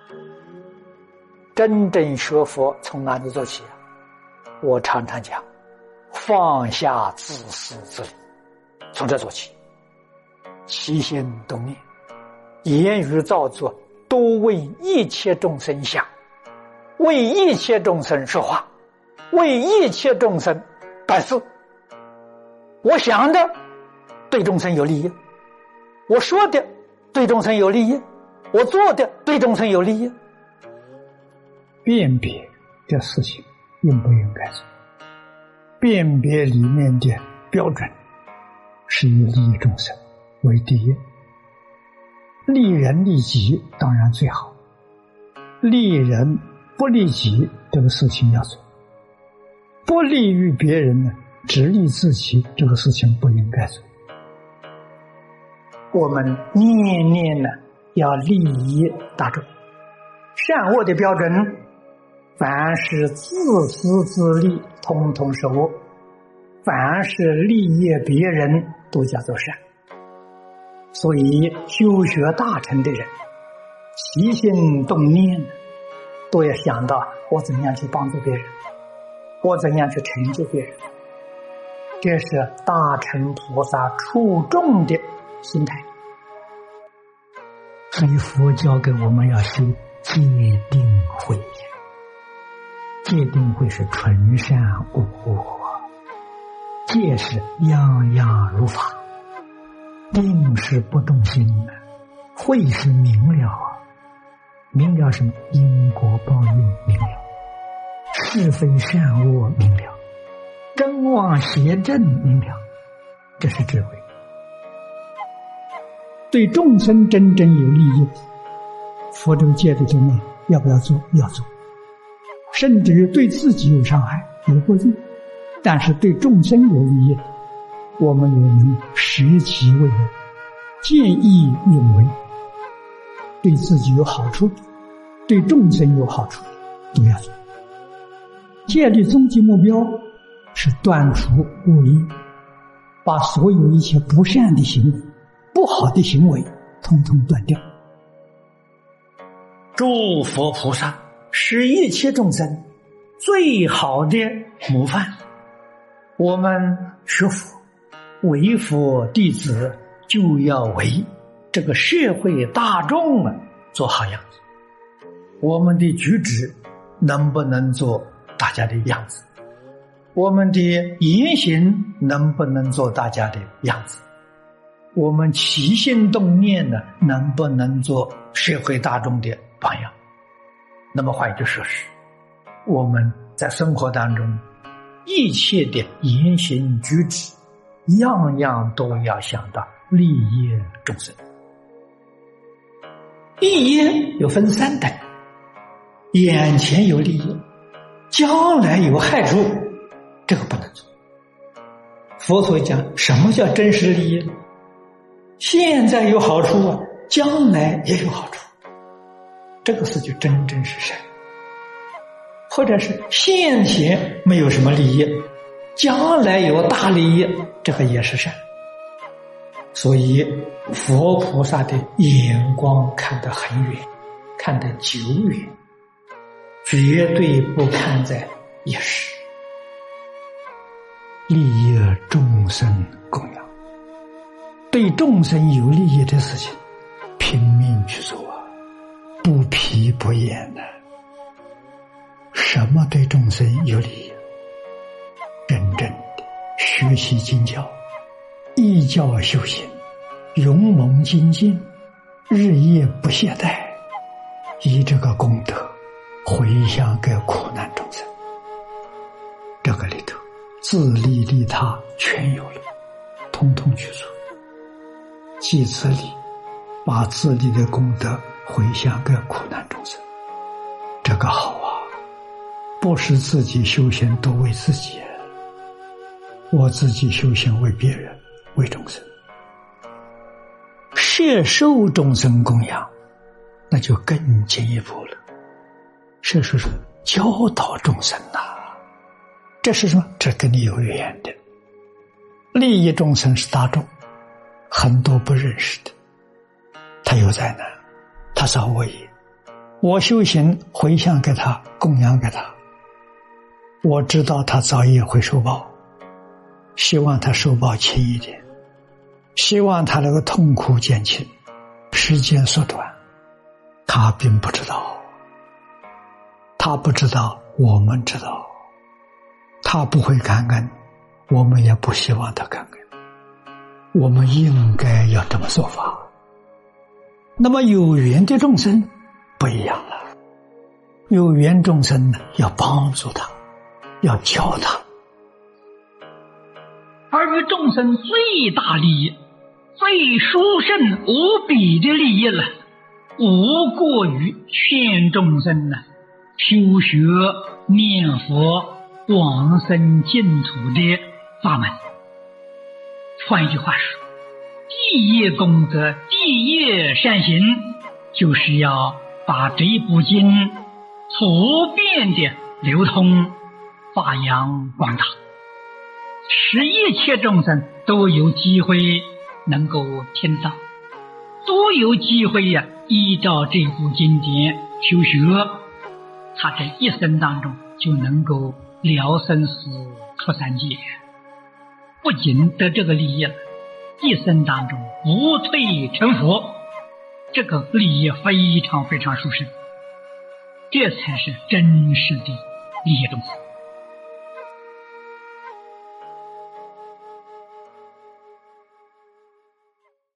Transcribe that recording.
真正学佛从哪里做起啊？我常常讲，放下自私自利，从这做起。起心动念，言语造作，都为一切众生想，为一切众生说话，为一切众生办事。我想的对众生有利益，我说的对众生有利益，我做的对众生有利益。辨别的事情应不应该做，辨别里面的标准是以利益众生为第一，利人利己当然最好，利人不利己这个事情要做，不利于别人呢，只利自己这个事情不应该做。我们念念呢要利益大众，善恶的标准，凡是自私自利通通是恶，凡是利益别人都叫做善。所以修学大乘的人，起心动念都要想到我怎样去帮助别人，我怎样去成就别人。这是大乘菩萨出众的心态。所以佛教给我们要修戒定慧，戒定慧是纯善无恶，戒是样样如法，定是不动心，慧是明了，明了什么？因果报应明了，是非善恶明了，真妄邪正明了，这是智慧。对众生真正有利益，佛这个戒律中呢，要不要做？要做。甚至于对自己有伤害，有过罪，但是对众生有利益，我们有能舍己为人，见义勇为，对自己有好处，对众生有好处，都要做。戒律终极目标是断除恶业，把所有一切不善的行为、不好的行为统统断掉。诸佛菩萨是一切众生最好的模范。我们学佛为佛弟子，就要为这个社会大众做好样子。我们的举止能不能做大家的样子？我们的言行能不能做大家的样子？我们起心动念呢，能不能做社会大众的榜样？那么换句说是，我们在生活当中一切的言行举止，样样都要想到利益众生。利益有分三等，眼前有利益，将来有害处，这个不能做。佛陀讲什么叫真实利益？现在有好处，将来也有好处，这个事就真正是善。或者是现前没有什么利益，将来有大利益，这个也是善。所以佛菩萨的眼光看得很远，看得久远，绝对不看在一时。利益众生供养，对众生有利益的事情拼命去做啊，不疲不厌的。什么对众生有利益？真正的学习经教，依教修行，勇猛精进，日夜不懈怠，以这个功德回向给苦难众生。这个里头自利利他全有了，通通去做。既自利，把自利的功德回向给苦难众生，这个好啊！不是自己修行都为自己，我自己修行为别人，为众生。摄受众生供养，那就更进一步了。摄受是教导众生这是什么？这跟你有缘的。利益众生是大众，很多不认识的，他有灾难，他造恶业， 我修行回向给他，供养给他，我知道他早夜会受报，希望他受报轻一点，希望他那个痛苦减轻，时间缩短。他并不知道，他不知道，我们知道，他不会感恩，我们也不希望他感恩，我们应该要这么做法。那么有缘的众生不一样了，有缘众生呢，要帮助他，要教他， 而与众生最大利益、最殊胜无比的利益了，无过于劝众生修学念佛往生净土的法门。换一句话说，第一功德、第一善行，就是要把这部经普遍的流通、发扬光大，使一切众生都有机会能够听到，都有机会依照这部经典修学，他这一生当中就能够了生死出三界，不仅得这个利益了，一生当中不退成佛，这个利益非常非常殊胜，这才是真实的利益众生。